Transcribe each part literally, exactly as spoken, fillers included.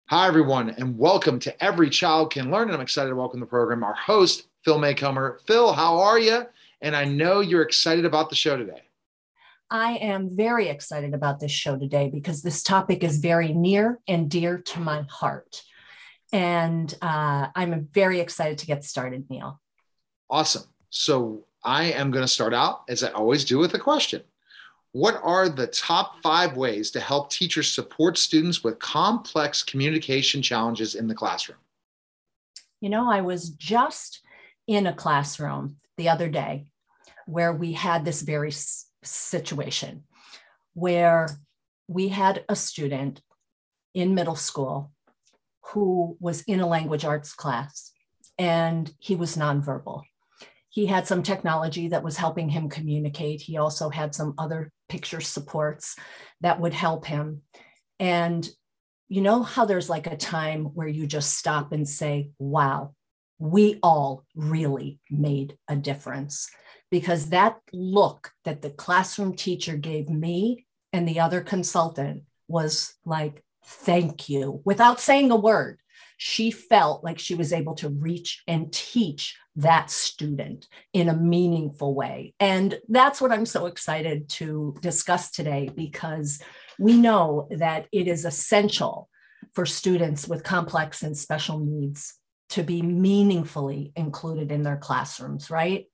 Hi, everyone, and welcome to Every Child Can Learn. And I'm excited to welcome the program our host, Phil Maycomer. Phil, how are you? And I know you're excited about the show today. I am very excited about this show today because this topic is very near and dear to my heart. And uh, I'm very excited to get started, Neil. Awesome. So I am going to start out, as I always do, with a question. What are the top five ways to help teachers support students with complex communication challenges in the classroom? You know, I was just in a classroom the other day where we had this very s- situation where we had a student in middle school who was in a language arts class, and he was nonverbal. He had some technology that was helping him communicate. He also had some other picture supports that would help him. And you know how there's like a time where you just stop and say, wow, we all really made a difference. Because that look that the classroom teacher gave me and the other consultant was like, thank you, without saying a word. She felt like she was able to reach and teach that student in a meaningful way. And that's what I'm so excited to discuss today, because we know that it is essential for students with complex and special needs to be meaningfully included in their classrooms, right?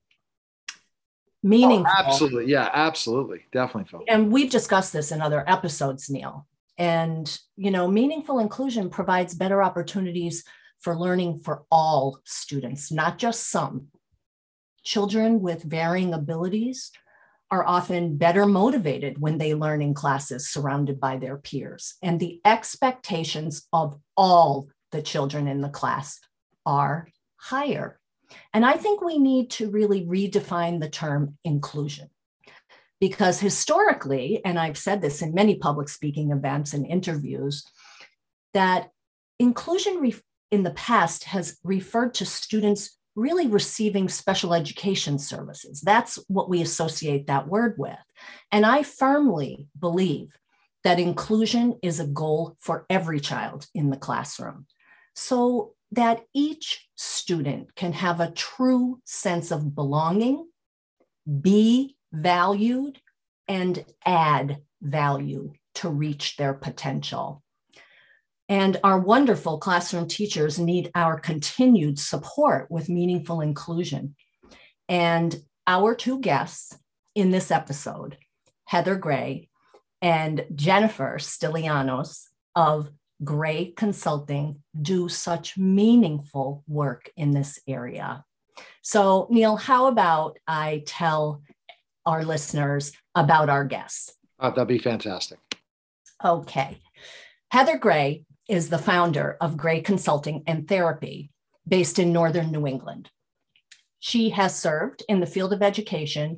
Oh, Meaningful. absolutely. Yeah, absolutely. Definitely, Phil. And we've discussed this in other episodes, Neil. And, you know, meaningful inclusion provides better opportunities for learning for all students, not just some. Children with varying abilities are often better motivated when they learn in classes surrounded by their peers. And the expectations of all the children in the class are higher. And I think we need to really redefine the term inclusion. Because historically, and I've said this in many public speaking events and interviews, that inclusion re- in the past has referred to students really receiving special education services. That's what we associate that word with. And I firmly believe that inclusion is a goal for every child in the classroom, so that each student can have a true sense of belonging, be valued, and add value to reach their potential. And our wonderful classroom teachers need our continued support with meaningful inclusion. And our two guests in this episode, Heather Gray and Jennifer Stylianos of Gray Consulting, do such meaningful work in this area. So, Neil, how about I tell our listeners about our guests? Uh, that'd be fantastic. Okay. Heather Gray is the founder of Gray Consulting and Therapy, based in Northern New England. She has served in the field of education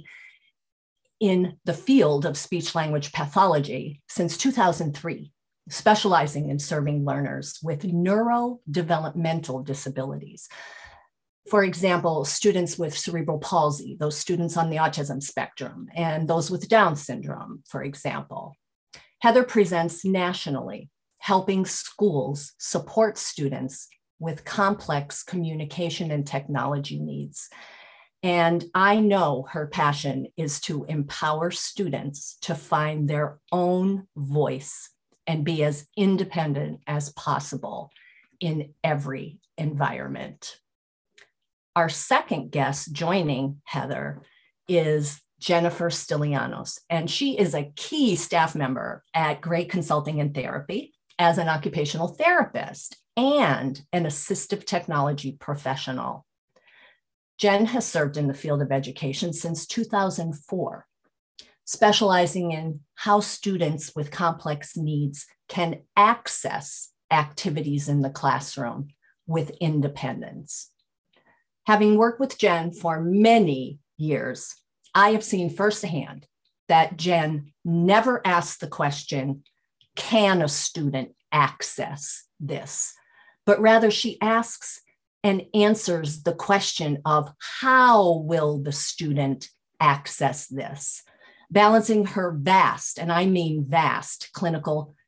in the field of speech language pathology since two thousand three, specializing in serving learners with neurodevelopmental disabilities. For example, students with cerebral palsy, those students on the autism spectrum, and those with Down syndrome, for example. Heather presents nationally, helping schools support students with complex communication and technology needs. And I know her passion is to empower students to find their own voice and be as independent as possible in every environment. Our second guest joining Heather is Jennifer Stylianos, and she is a key staff member at Gray Consulting and Therapy as an occupational therapist and an assistive technology professional. Jen has served in the field of education since two thousand four, specializing in how students with complex needs can access activities in the classroom with independence. Having worked with Jen for many years, I have seen firsthand that Jen never asks the question, can a student access this? But rather she asks and answers the question of how will the student access this? Balancing her vast, and I mean vast, clinical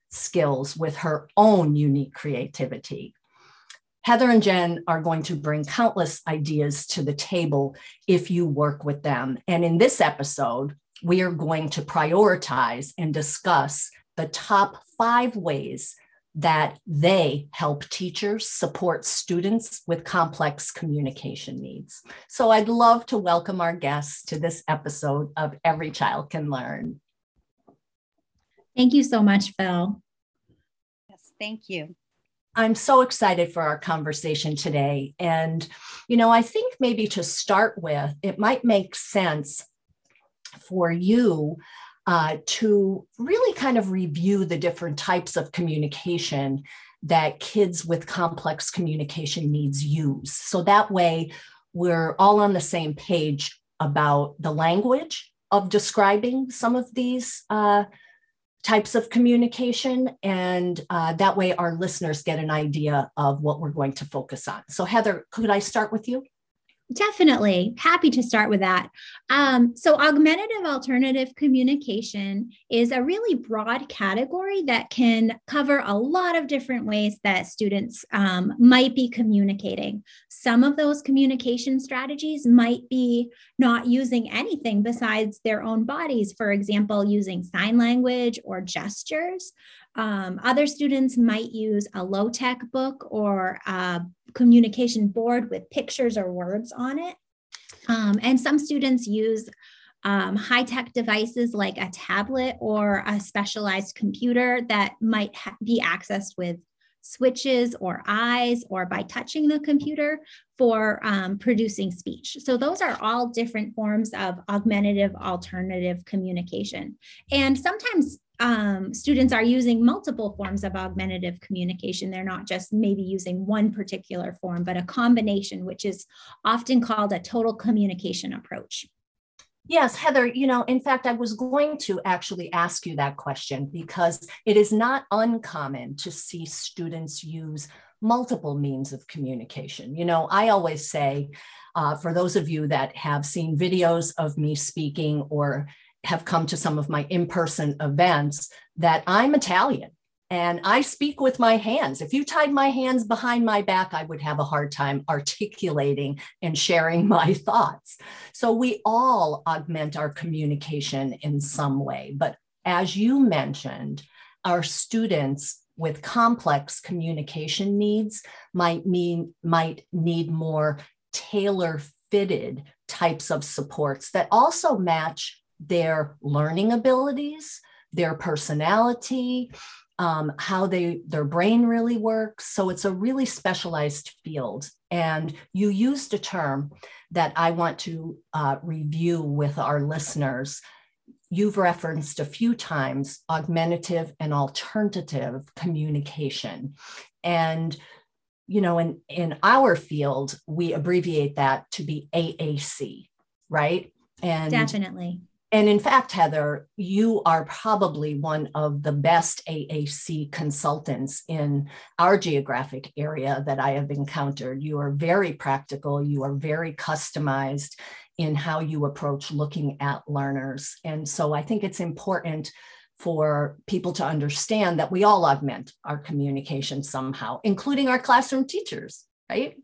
skills with her own unique creativity. Heather and Jen are going to bring countless ideas to the table if you work with them. And in this episode, we are going to prioritize and discuss the top five ways that they help teachers support students with complex communication needs. So I'd love to welcome our guests to this episode of Every Child Can Learn. Thank you so much, Phil. Yes, thank you. I'm so excited for our conversation today. And, you know, I think maybe to start with, it might make sense for you Uh, to really kind of review the different types of communication that kids with complex communication needs use. So that way we're all on the same page about the language of describing some of these uh, types of communication. And uh, that way our listeners get an idea of what we're going to focus on. So Heather, could I start with you? Definitely. Happy to start with that. Um, so augmentative alternative communication is a really broad category that can cover a lot of different ways that students um, might be communicating. Some of those communication strategies might be not using anything besides their own bodies, for example, using sign language or gestures. Um, other students might use a low-tech book or a communication board with pictures or words on it. Um, and some students use um, high-tech devices like a tablet or a specialized computer that might ha- be accessed with switches or eyes or by touching the computer for um, producing speech. So those are all different forms of augmentative alternative communication. And sometimes Um, students are using multiple forms of augmentative communication. They're not just maybe using one particular form, but a combination, which is often called a total communication approach. Yes, Heather, you know, in fact, I was going to actually ask you that question because it is not uncommon to see students use multiple means of communication. You know, I always say, uh, for those of you that have seen videos of me speaking or have come to some of my in-person events, that I'm Italian and I speak with my hands. If you tied my hands behind my back, I would have a hard time articulating and sharing my thoughts. So we all augment our communication in some way. But as you mentioned, our students with complex communication needs might mean might need more tailor-fitted types of supports that also match their learning abilities, their personality, um, how they their brain really works. So it's a really specialized field. And you used a term that I want to uh, review with our listeners. You've referenced a few times augmentative and alternative communication. And, you know, in, in our field, we abbreviate that to be A A C, right? And Definitely. And in fact, Heather, you are probably one of the best A A C consultants in our geographic area that I have encountered. You are very practical. You are very customized in how you approach looking at learners. And so I think it's important for people to understand that we all augment our communication somehow, including our classroom teachers, right?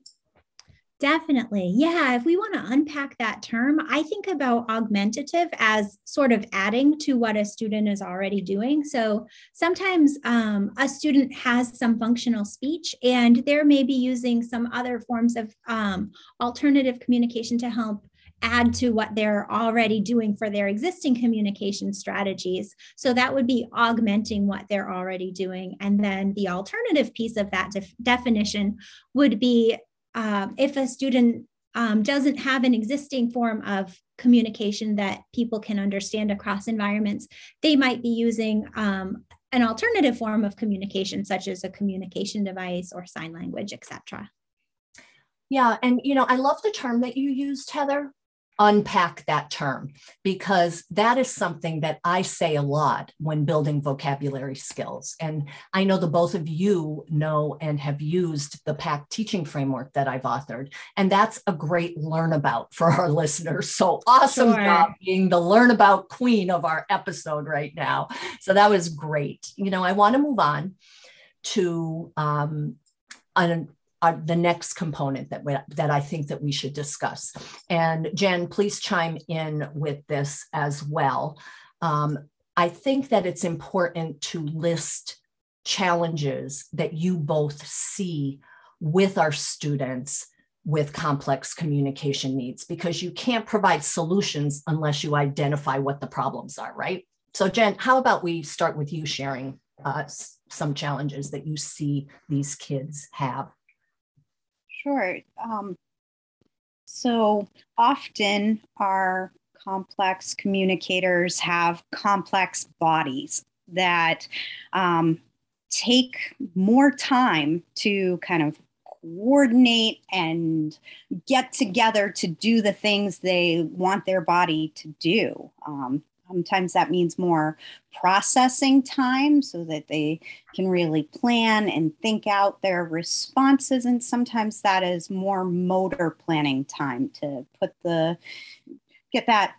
Definitely. Yeah. If we want to unpack that term, I think about augmentative as sort of adding to what a student is already doing. So sometimes um, a student has some functional speech and they're maybe using some other forms of um, alternative communication to help add to what they're already doing for their existing communication strategies. So that would be augmenting what they're already doing. And then the alternative piece of that def- definition would be Uh, if a student um, doesn't have an existing form of communication that people can understand across environments, they might be using um, an alternative form of communication, such as a communication device or sign language, et cetera. Yeah, and you know, I love the term that you used, Heather, unpack that term, because that is something that I say a lot when building vocabulary skills. And I know the both of you know and have used the PACT teaching framework that I've authored. And that's a great learn about for our listeners. So awesome Sure. job being the learn about queen of our episode right now. So that was great. You know, I want to move on to um, an Uh, the next component that we, that I think that we should discuss. And Jen, please chime in with this as well. Um, I think that it's important to list challenges that you both see with our students with complex communication needs, because you can't provide solutions unless you identify what the problems are, right? So Jen, how about we start with you sharing uh, some challenges that you see these kids have? Sure. Um, so often our complex communicators have complex bodies that um, take more time to kind of coordinate and get together to do the things they want their body to do. Um, Sometimes that means more processing time so that they can really plan and think out their responses. And sometimes that is more motor planning time to put the, get that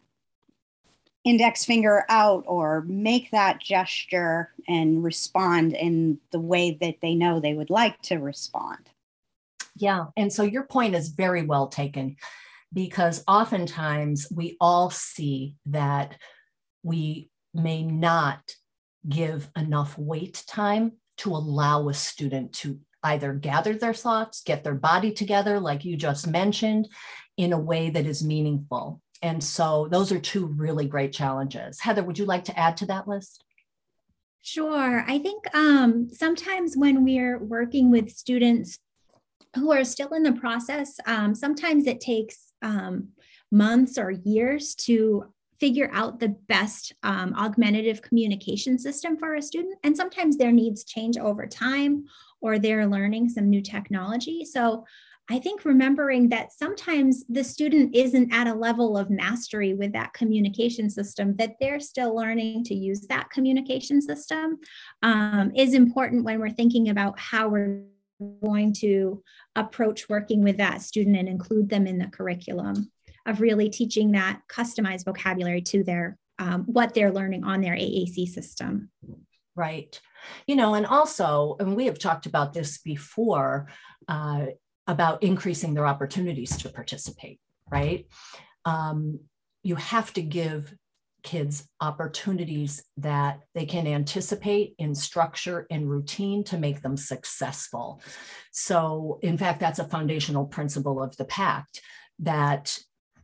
index finger out or make that gesture and respond in the way that they know they would like to respond. Yeah. And so your point is very well taken, because oftentimes we all see that we may not give enough wait time to allow a student to either gather their thoughts, get their body together, like you just mentioned, in a way that is meaningful. And so those are two really great challenges. Heather, would you like to add to that list? Sure. I think um, sometimes when we're working with students who are still in the process, um, sometimes it takes um, months or years to figure out the best um, augmentative communication system for a student. And sometimes their needs change over time, or they're learning some new technology. So I think remembering that sometimes the student isn't at a level of mastery with that communication system, that they're still learning to use that communication system um, is important when we're thinking about how we're going to approach working with that student and include them in the curriculum, of really teaching that customized vocabulary to their um, what they're learning on their A A C system. Right. You know, and also, and we have talked about this before, uh, about increasing their opportunities to participate, right? Um, you have to give kids opportunities that they can anticipate in structure and routine to make them successful. So in fact, that's a foundational principle of the PACT, that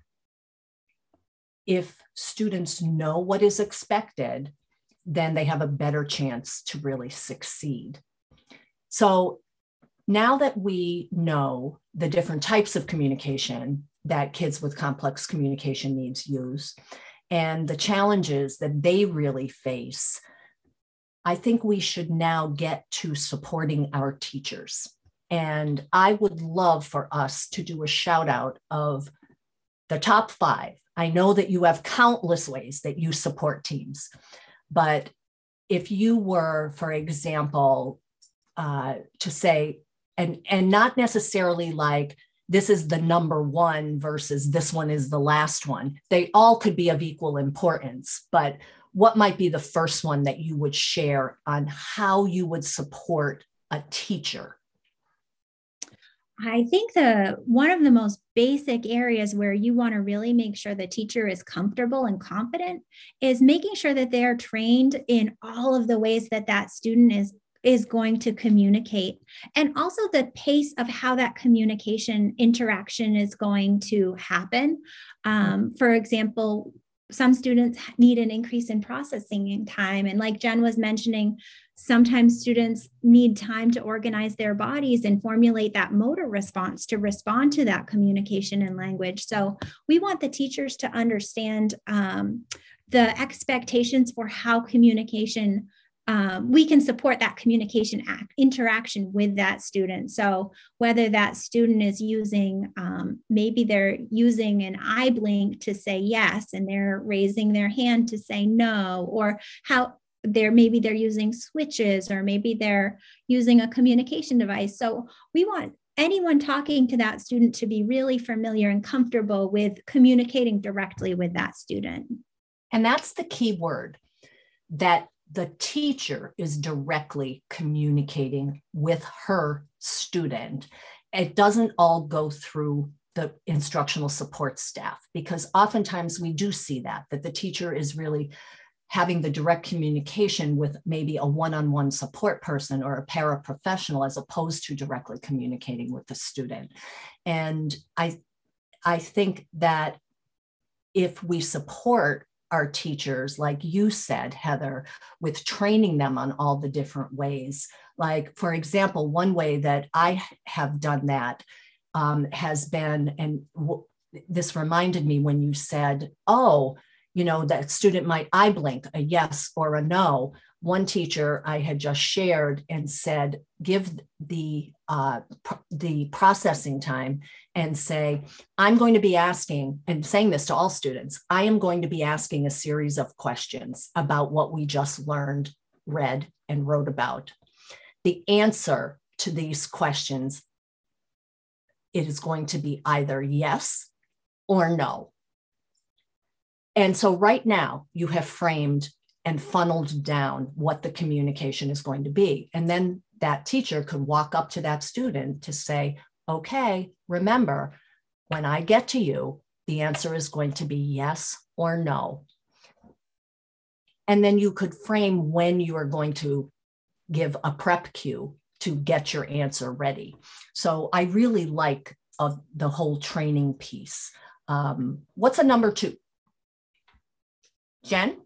if students know what is expected, then they have a better chance to really succeed. So now that we know the different types of communication that kids with complex communication needs use and the challenges that they really face, I think we should now get to supporting our teachers. And I would love for us to do a shout out of the top five. I know that you have countless ways that you support teams, but if you were, for example, uh, to say, and, and not necessarily like this is the number one versus this one is the last one, they all could be of equal importance, but what might be the first one that you would share on how you would support a teacher? I think the one of the most basic areas where you want to really make sure the teacher is comfortable and confident is making sure that they're trained in all of the ways that that student is is going to communicate, and also the pace of how that communication interaction is going to happen. Um, for example, some students need an increase in processing time. And like Jen was mentioning, sometimes students need time to organize their bodies and formulate that motor response to respond to that communication and language. So we want the teachers to understand um, the expectations for how communication um, we can support that communication act, interaction with that student. So whether that student is using, um, maybe they're using an eye blink to say yes, and they're raising their hand to say no, or how they're maybe they're using switches, or maybe they're using a communication device. So we want anyone talking to that student to be really familiar and comfortable with communicating directly with that student. And that's the key word, that the teacher is directly communicating with her student. It doesn't all go through the instructional support staff, because oftentimes we do see that, that the teacher is really having the direct communication with maybe a one-on-one support person or a paraprofessional, as opposed to directly communicating with the student. And I, I think that if we support our teachers, like you said, Heather, with training them on all the different ways. Like, for example, one way that I have done that um, has been, and w- this reminded me when you said, oh, you know, that student might eye blink a yes or a no. One teacher I had just shared and said, give the, uh, pr- the processing time and say, I'm going to be asking, and saying this to all students, I am going to be asking a series of questions about what we just learned, read, and wrote about. The answer to these questions, it is going to be either yes or no. And so right now you have framed and funneled down what the communication is going to be. And then that teacher could walk up to that student to say, okay, remember, when I get to you, the answer is going to be yes or no. And then you could frame when you are going to give a prep cue to get your answer ready. So I really like uh, the whole training piece. Um, what's a number two? Jen?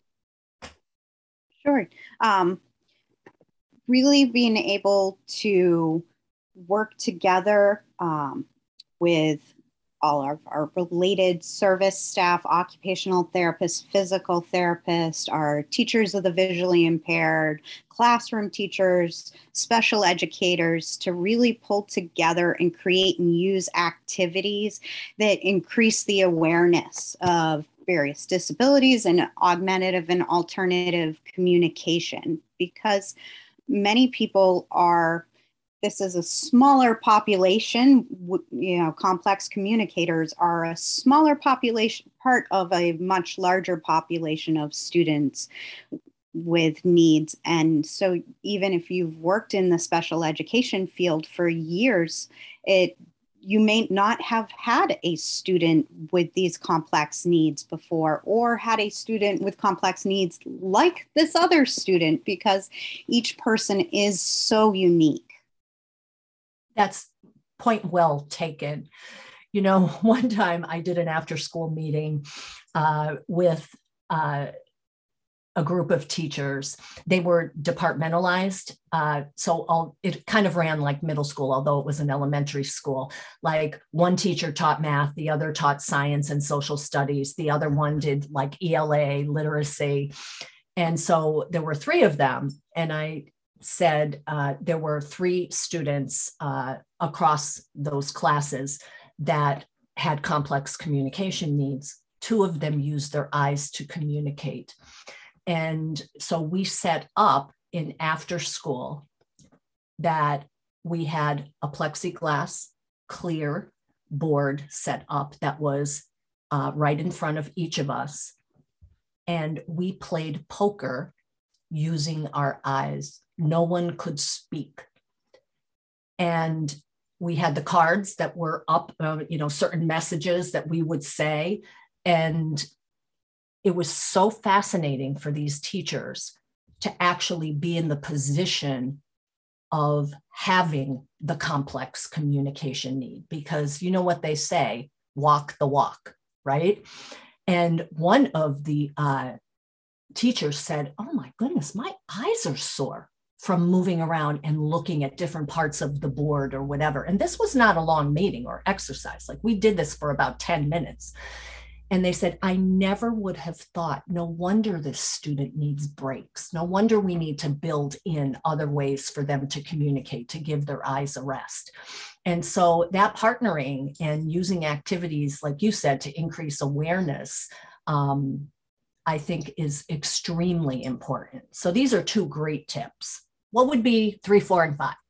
Sure. Um, really being able to work together um, with all of our related service staff, occupational therapists, physical therapists, our teachers of the visually impaired, classroom teachers, special educators, to really pull together and create and use activities that increase the awareness of various disabilities and augmentative and alternative communication, because many people are, this is a smaller population, you know, complex communicators are a smaller population, part of a much larger population of students with needs. And so even if you've worked in the special education field for years, it you may not have had a student with these complex needs before, or had a student with complex needs like this other student, because each person is so unique. That's point well taken. You know, one time I did an after-school meeting uh, with uh, a group of teachers. They were departmentalized. Uh, so all, it kind of ran like middle school, although it was an elementary school. Like one teacher taught math, the other taught science and social studies. The other one did like E L A, literacy. And so there were three of them. And I said uh, there were three students uh, across those classes that had complex communication needs. Two of them used their eyes to communicate. And so we set up in after school that we had a plexiglass clear board set up that was uh, right in front of each of us. And we played poker using our eyes. No one could speak. And we had the cards that were up, uh, you know, certain messages that we would say. And it was so fascinating for these teachers to actually be in the position of having the complex communication need, because you know what they say, walk the walk, right? And one of the uh, teachers said, oh my goodness, my eyes are sore from moving around and looking at different parts of the board or whatever. And this was not a long meeting or exercise. Like we did this for about ten minutes. And they said, I never would have thought, no wonder this student needs breaks. No wonder we need to build in other ways for them to communicate, to give their eyes a rest. And so that partnering and using activities, like you said, to increase awareness, um, I think is extremely important. So these are two great tips. What would be three, four, and five?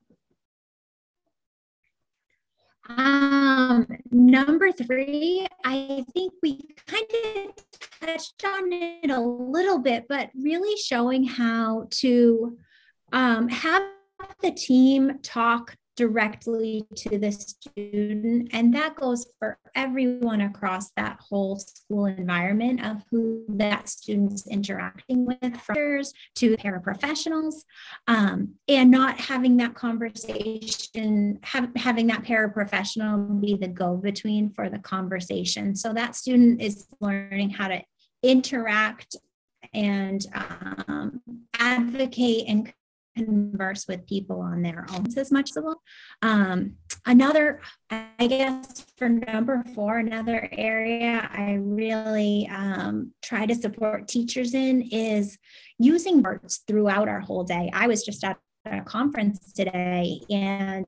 Um, number three, I think we kind of touched on it a little bit, but really showing how to um, have the team talk directly to the student. And that goes for everyone across that whole school environment of who that student's interacting with, from teachers to paraprofessionals, um, and not having that conversation, have, having that paraprofessional be the go-between for the conversation. So that student is learning how to interact and um, advocate and converse with people on their own as much as possible. Um, another, I guess for number four, another area I really um, try to support teachers in is using words throughout our whole day. I was just at a conference today, and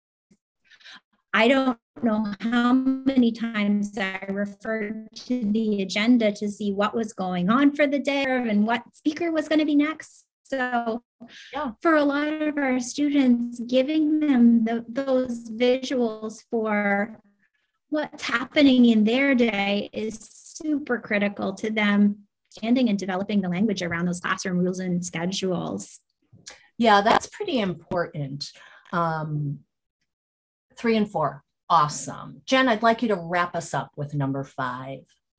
I don't know how many times I referred to the agenda to see what was going on for the day and what speaker was going to be next. So yeah, for a lot of our students, giving them the, those visuals for what's happening in their day is super critical to them understanding and developing the language around those classroom rules and schedules. Yeah, that's pretty important. Um, three and four, awesome. Jen, I'd like you to wrap us up with number five.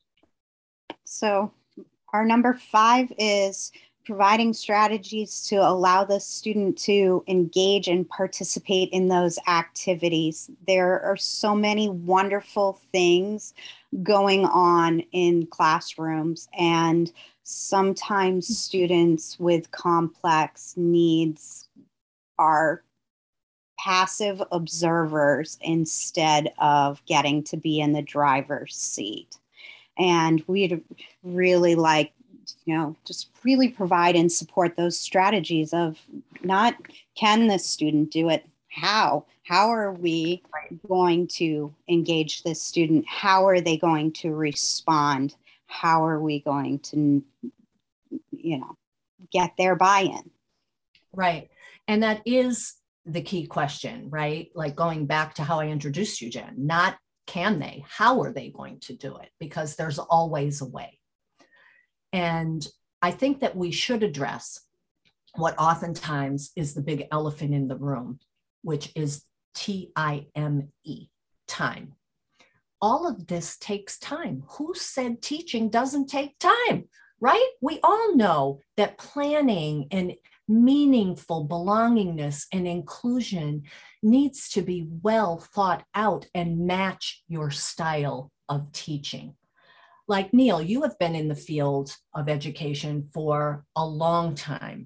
So our number five is providing strategies to allow the student to engage and participate in those activities. There are so many wonderful things going on in classrooms, and sometimes students with complex needs are passive observers instead of getting to be in the driver's seat. And we'd really like, you know, just really provide and support those strategies of not can this student do it, how? How are we going to engage this student? How are they going to respond? How are we going to, you know, get their buy-in? Right. And that is the key question, right? Like going back to how I introduced you, Jen, not can they, how are they going to do it? Because there's always a way. And I think that we should address what oftentimes is the big elephant in the room, which is T I M E, time. All of this takes time. Who said teaching doesn't take time, right? We all know that planning and meaningful belongingness and inclusion needs to be well thought out and match your style of teaching. Like Neil, you have been in the field of education for a long time.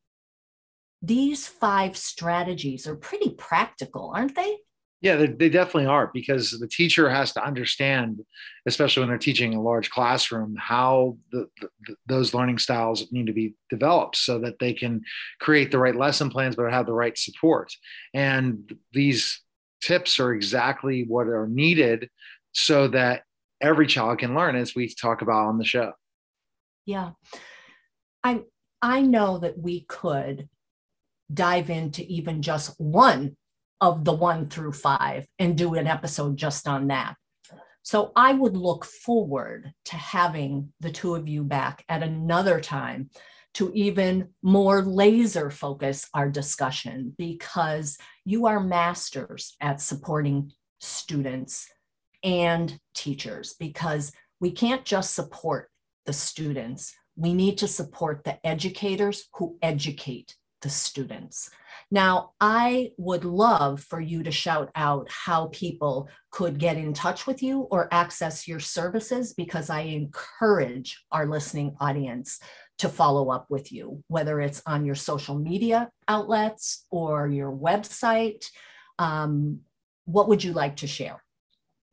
These five strategies are pretty practical, aren't they? Yeah, they, they definitely are, because the teacher has to understand, especially when they're teaching a large classroom, how the, the, those learning styles need to be developed so that they can create the right lesson plans, but have the right support. And these tips are exactly what are needed so that every child can learn, as we talk about on the show. Yeah. I, I know that we could dive into even just one of the one through five and do an episode just on that. So I would look forward to having the two of you back at another time to even more laser focus our discussion, because you are masters at supporting students and teachers, because we can't just support the students. We need to support the educators who educate the students. Now, I would love for you to shout out how people could get in touch with you or access your services, because I encourage our listening audience to follow up with you, whether it's on your social media outlets or your website. Um, what would you like to share?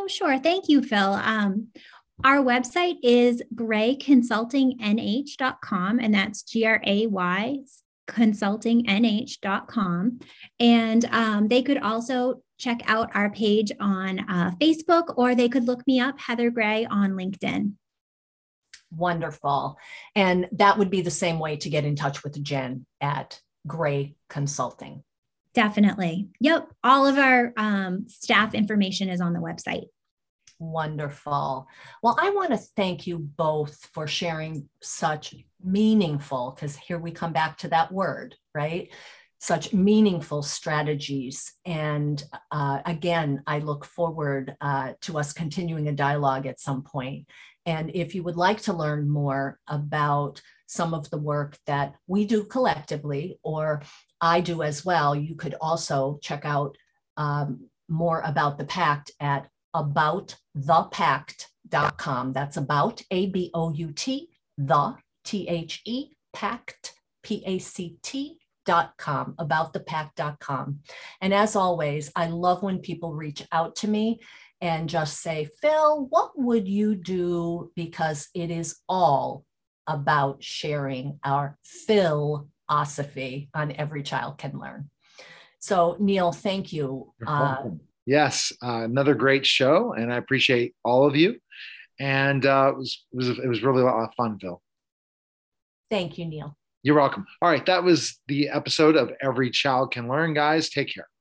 Oh, sure. Thank you, Phil. Um, our website is gray consulting n h dot com, and that's G R A Y consulting n h dot com. And um, they could also check out our page on uh, Facebook, or they could look me up, Heather Gray, on LinkedIn. Wonderful. And that would be the same way to get in touch with Jen at Gray Consulting. Definitely. Yep. All of our um, staff information is on the website. Wonderful. Well, I want to thank you both for sharing such meaningful, because here we come back to that word, right? Such meaningful strategies. And uh, again, I look forward uh, to us continuing a dialogue at some point. And if you would like to learn more about some of the work that we do collectively, or I do as well, you could also check out um, more about the Pact at about the pact dot com. That's about, A B O U T, the, T H E, pact, P A C T, dot com, about the pact dot com. And as always, I love when people reach out to me and just say, Phil, what would you do? Because it is all about sharing our philosophy on Every Child Can Learn. So Neil, thank you. Uh, yes, uh, another great show, and I appreciate all of you. And uh, it was it was it was really a lot of fun, Phil. Thank you, Neil. You're welcome. All right, that was the episode of Every Child Can Learn, guys. Take care.